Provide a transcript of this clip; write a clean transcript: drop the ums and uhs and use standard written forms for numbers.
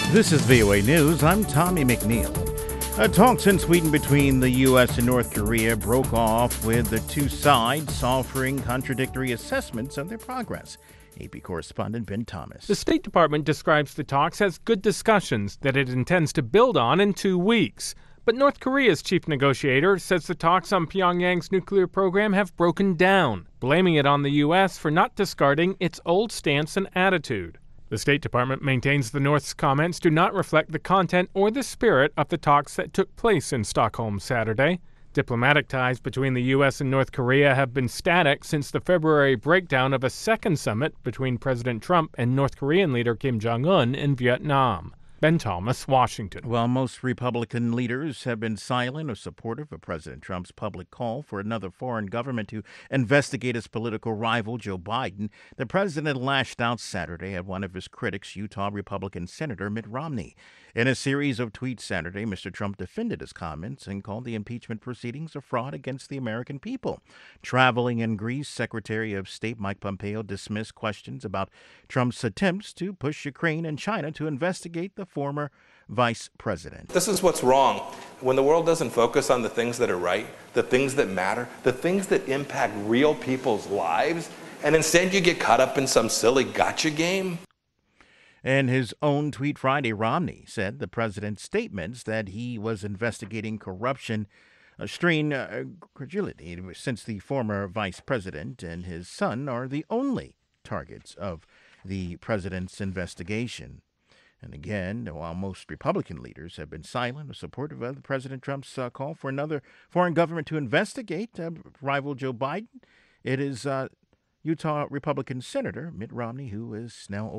This is VOA News. I'm Tommy McNeil. Talks in Sweden between the U.S. and North Korea broke off with the two sides offering contradictory assessments of their progress. AP correspondent Ben Thomas. The State Department describes the talks as good discussions that it intends to build on in 2 weeks. But North Korea's chief negotiator says the talks on Pyongyang's nuclear program have broken down, blaming it on the U.S. for not discarding its old stance and attitude. The State Department maintains the North's comments do not reflect the content or the spirit of the talks that took place in Stockholm Saturday. Diplomatic ties between the U.S. and North Korea have been static since the February breakdown of a second summit between President Trump and North Korean leader Kim Jong-un in Vietnam. Ben Thomas, Washington. Well, most Republican leaders have been silent or supportive of President Trump's public call for another foreign government to investigate his political rival, Joe Biden. The president lashed out Saturday at one of his critics, Utah Republican Senator Mitt Romney. In a series of tweets Saturday, Mr. Trump defended his comments and called the impeachment proceedings a fraud against the American people. Traveling in Greece, Secretary of State Mike Pompeo dismissed questions about Trump's attempts to push Ukraine and China to investigate the former vice president. This is what's wrong. When the world doesn't focus on the things that are right, the things that matter, the things that impact real people's lives, and instead you get caught up in some silly gotcha game. In his own tweet Friday, Romney said the president's statements that he was investigating corruption strain credulity, since the former vice president and his son are the only targets of the president's investigation. And again, while most Republican leaders have been silent or supportive of President Trump's call for another foreign government to investigate rival Joe Biden, it is Utah Republican Senator Mitt Romney who is now